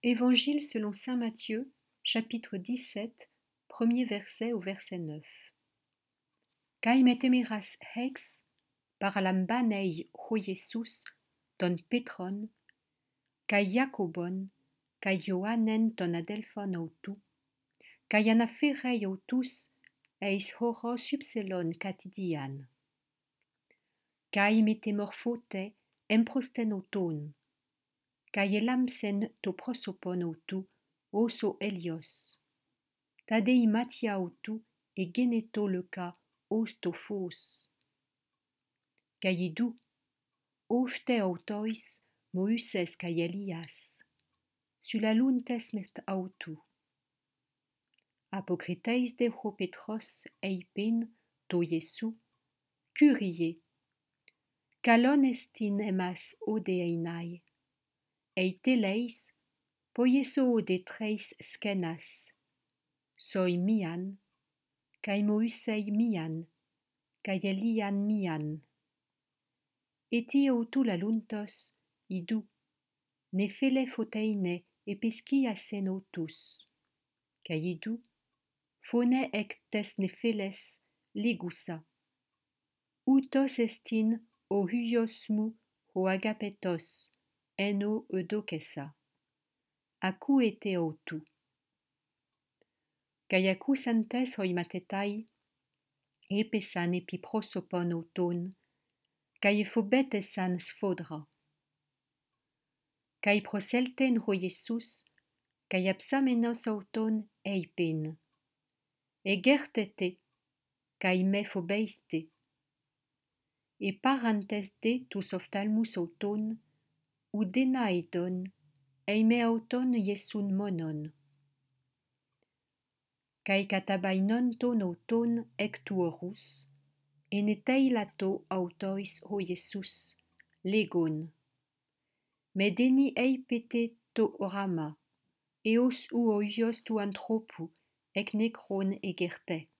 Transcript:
Évangile selon saint Matthieu, chapitre 17, premier verset au verset 9. Kai metemeras hex, paralambanei ho Jesus, ton Petron, kai Jacobon, kai Johannen ton adelphon autu, kai anaferei autus, eis horo subselon catidian. Kai metemorphote emprosten auton, kai elamsen to prosopon autu, oso Elios. Tadei matia autu e geneto leca os to fos. Caillidou, ofte autois Moïses kai Elias. Sulaluntes mest autu. Apocriteis de ho Petros eipin to Jesu, curie. Calon estin emas odeinai. Eiteleis, poieso de treis skenas. Soi mian, kai Moïsei mian, kai Elian mian. Eti autu laluntos, idu, ne fele foteine e pesciasen autus. Kai idu, fone ectes ne feles legusa. Utos estin o hyosmu ho agapetos, eno eudokesa. Acu ete autu. Kai acu santes hoi matetai, epesan epi prosopon auton, kai phobetesan sfodra. Kai proselten ho Jesus, kai apsamenos auton eipin. E gertete, kai me phobeiste. E parantes de tus oftalmus auton, ou denaidon, eime auton Jesun monon. Kai katabainon ton auton ectuorus, eneteilato autois ho Jesus, legon. Medeni eipete to orama, eos uoios tu anthropu, ec necron egerte.